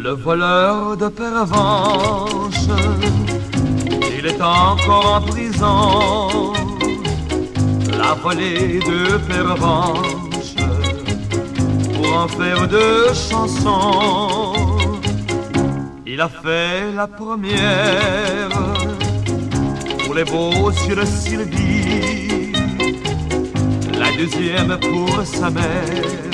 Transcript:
Le voleur de Pervenche, il est encore en prison. La volée de Pervenche, pour en faire deux chansons. Il a fait la première pour les beaux yeux de Sylvie, la deuxième pour sa mère,